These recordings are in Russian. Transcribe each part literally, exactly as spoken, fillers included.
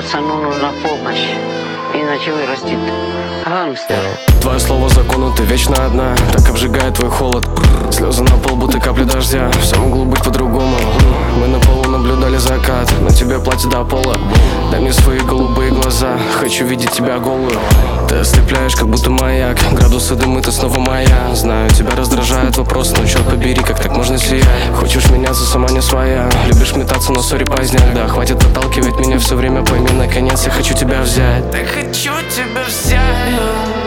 Пацану нужна помощь, иначе вырастет гангстер. Твое слово закону, ты вечно одна, так обжигает твой холод. Слезы на пол, будто капли дождя, все могло быть по-другому. Мы на полу наблюдали закат, на тебе платье до пола. Дай мне свои голубые глаза, хочу видеть тебя голую. Ты ослепляешь, как будто маяк, градусы дымы, ты снова моя. Знаю, тебя раздражает вопрос, но черт побери, как так можно сиять? Хочешь меняться, сама не своя, любишь метаться, но сори поздняк. Да, хватит отталкивать меня все время, пойми, наконец я хочу тебя взять. Так хочу тебя взять.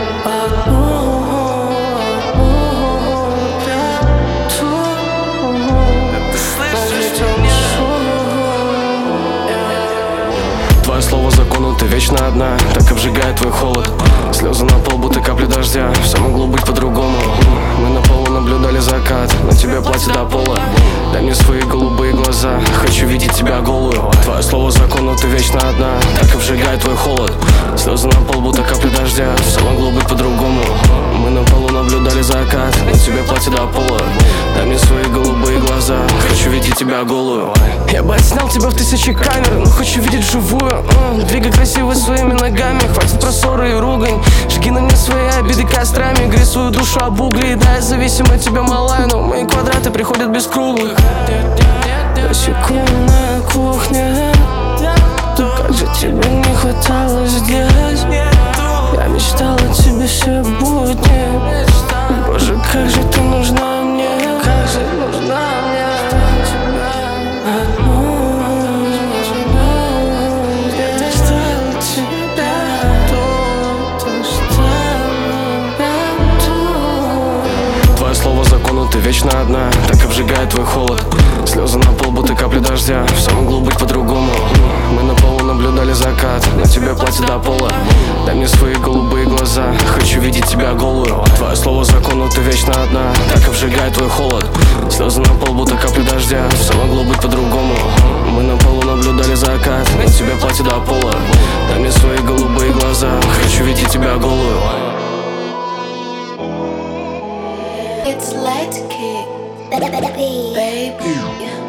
Твое слово закону, ты вечно одна, так обжигает твой холод. Слезы на пол, будто капли дождя, все могло быть по-другому. Мы на полу наблюдали закат, на тебе платье до пола. Дай мне свои голубые глаза, хочу видеть тебя голую. Твое слово закону, ты вечно одна, так обжигает твой холод. Слезы на пол, будто капли дождя, все могло быть по-другому. Мы на полу наблюдали закат, на тебе платье до пола. Дай мне свои голубые глаза, хочу видеть тебя голую. Я бы отснял тебя в тысячи камер, но хочу видеть вживую. uh, Двигай красиво своими ногами, хватит про ссоры и ругань. Жги на мне свои обиды кострами, грей свою душу об угли. Да, я зависим от тебя, малая, но мои квадраты приходят без круглых. Секундная кухня, как же тебе не хватало здесь. Я мечтал о тебе все будни. Боже, как же ты нужна мне, как же нужна мне. Твое слово закону, ты вечно одна, так обжигает твой холод. Слезы на пол, будто капли дождя, все могло быть по-другому. Мы на полу наблюдали закат, на тебе платье до пола. Дай мне свои голубые глаза, хочу видеть тебя голую. Твое слово закону, ты вечно одна, так обжигает твой холод. Слезы на пол, будто капли дождя, все могло быть по-другому. Мы на полу наблюдали закат, на тебе платье до пола. Дай мне свои голубые глаза, хочу видеть тебя голую. It's light kick, baby.